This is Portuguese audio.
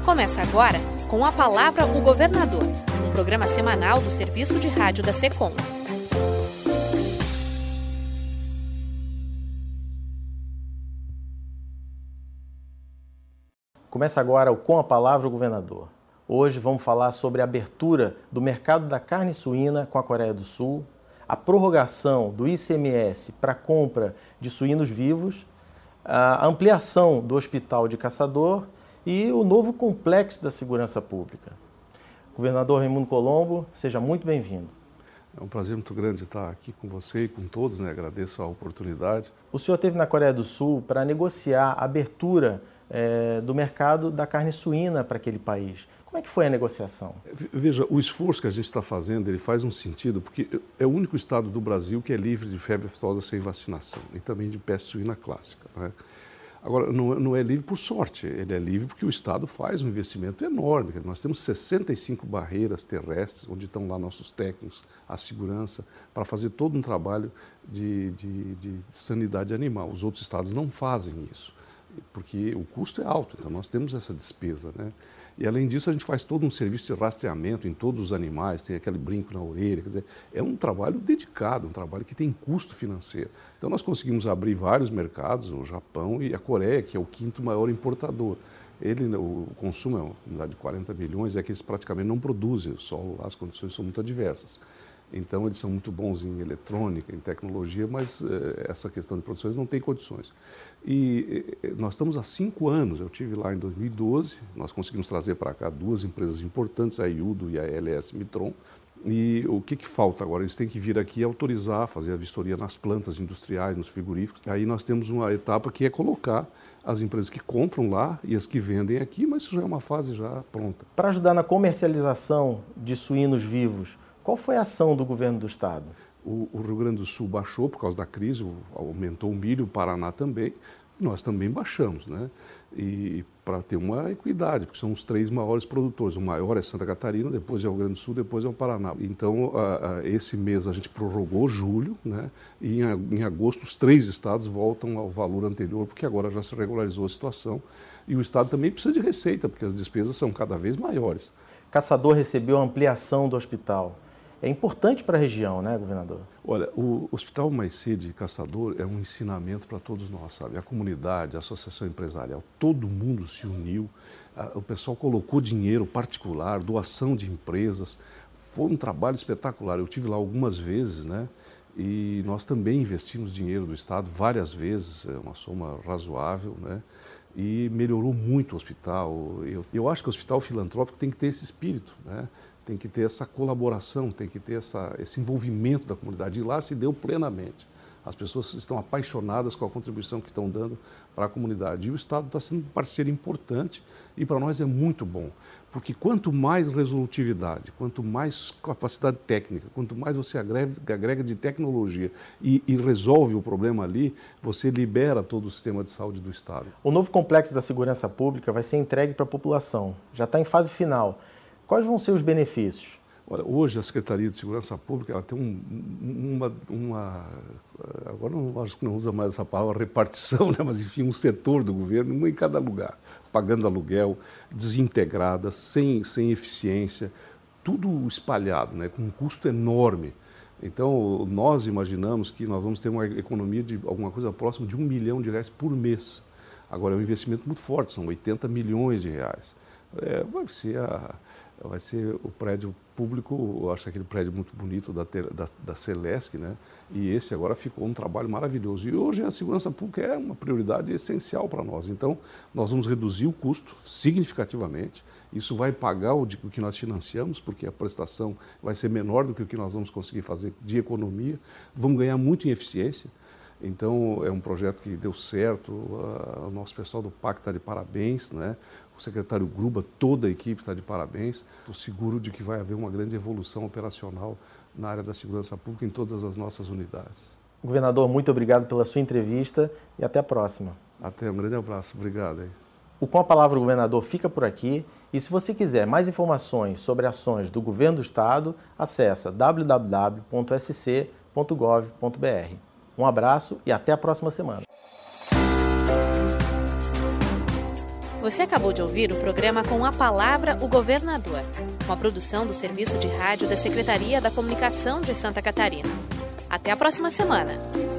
Começa agora Com a Palavra o Governador, um programa semanal do Serviço de Rádio da SECOM. Começa agora o Com a Palavra o Governador. Hoje vamos falar sobre a abertura do mercado da carne suína com a Coreia do Sul, a prorrogação do ICMS para compra de suínos vivos, a ampliação do Hospital de Caçador e o novo complexo da segurança pública. Governador Raimundo Colombo, seja muito bem-vindo. É um prazer muito grande estar aqui com você e com todos, né? Agradeço a oportunidade. O senhor esteve na Coreia do Sul para negociar a abertura do mercado da carne suína para aquele país. Como é que foi a negociação? Veja, o esforço que a gente está fazendo, ele faz um sentido, porque é o único estado do Brasil que é livre de febre aftosa sem vacinação e também de peste suína clássica, né? Agora, não é livre por sorte, ele é livre porque o Estado faz um investimento enorme. Nós temos 65 barreiras terrestres, onde estão lá nossos técnicos, a segurança, para fazer todo um trabalho de sanidade animal. Os outros estados não fazem isso, porque o custo é alto, então nós temos essa despesa, né? E além disso a gente faz todo um serviço de rastreamento em todos os animais, tem aquele brinco na orelha, quer dizer, é um trabalho dedicado, um trabalho que tem custo financeiro. Então nós conseguimos abrir vários mercados, o Japão e a Coreia, que é o quinto maior importador. O consumo é uma unidade de 40 milhões, é que eles praticamente não produzem, as condições são muito adversas. Então, eles são muito bons em eletrônica, em tecnologia, mas essa questão de produções não tem condições. E nós estamos há 5 anos, eu estive lá em 2012, nós conseguimos trazer para cá 2 empresas importantes, a Iudo e a LS Mitron. E o que falta agora? Eles têm que vir aqui autorizar, fazer a vistoria nas plantas industriais, nos frigoríficos. Aí nós temos uma etapa que é colocar as empresas que compram lá e as que vendem aqui, mas isso já é uma fase já pronta. Para ajudar na comercialização de suínos vivos, qual foi a ação do governo do estado? O Rio Grande do Sul baixou por causa da crise, aumentou o milho, o Paraná também, nós também baixamos, né? E para ter uma equidade, porque são os 3 maiores produtores, o maior é Santa Catarina, depois é o Rio Grande do Sul, depois é o Paraná. Então, esse mês a gente prorrogou julho, né? E em agosto os 3 estados voltam ao valor anterior, porque agora já se regularizou a situação. E o estado também precisa de receita, porque as despesas são cada vez maiores. Caçador recebeu a ampliação do hospital. É importante para a região, né, governador? Olha, o Hospital Mais-C de Caçador é um ensinamento para todos nós, sabe? A comunidade, a associação empresarial, todo mundo se uniu, o pessoal colocou dinheiro particular, doação de empresas, foi um trabalho espetacular. Eu estive lá algumas vezes, né? E nós também investimos dinheiro do Estado várias vezes, é uma soma razoável, né? E melhorou muito o hospital. Eu acho que o hospital filantrópico tem que ter esse espírito, né? Tem que ter essa colaboração, tem que ter esse envolvimento da comunidade. E lá se deu plenamente. As pessoas estão apaixonadas com a contribuição que estão dando para a comunidade. E o Estado está sendo um parceiro importante e para nós é muito bom. Porque quanto mais resolutividade, quanto mais capacidade técnica, quanto mais você agrega de tecnologia e resolve o problema ali, você libera todo o sistema de saúde do Estado. O novo complexo da segurança pública vai ser entregue para a população. Já está em fase final. Quais vão ser os benefícios? Olha, hoje a Secretaria de Segurança Pública ela tem agora acho que não usa mais essa palavra repartição, né? Mas enfim, um setor do governo, uma em cada lugar, pagando aluguel, desintegrada, sem eficiência, tudo espalhado, né? Com um custo enorme. Então, nós imaginamos que nós vamos ter uma economia de alguma coisa próxima de R$1 milhão por mês. Agora, é um investimento muito forte, são 80 milhões de reais. Vai ser o prédio público, eu acho aquele prédio muito bonito da Celesc, né? E esse agora ficou um trabalho maravilhoso. E hoje a segurança pública é uma prioridade essencial para nós. Então, nós vamos reduzir o custo significativamente. Isso vai pagar o que nós financiamos, porque a prestação vai ser menor do que o que nós vamos conseguir fazer de economia. Vamos ganhar muito em eficiência. Então, é um projeto que deu certo, o nosso pessoal do PAC está de parabéns, né? O secretário Gruba, toda a equipe está de parabéns. Estou seguro de que vai haver uma grande evolução operacional na área da segurança pública em todas as nossas unidades. Governador, muito obrigado pela sua entrevista e até a próxima. Até, um grande abraço. Obrigado. Hein? O Com a Palavra o Governador fica por aqui e se você quiser mais informações sobre ações do Governo do Estado, acesse www.sc.gov.br. Um abraço e até a próxima semana. Você acabou de ouvir o programa Com a Palavra, o Governador, uma produção do Serviço de Rádio da Secretaria da Comunicação de Santa Catarina. Até a próxima semana!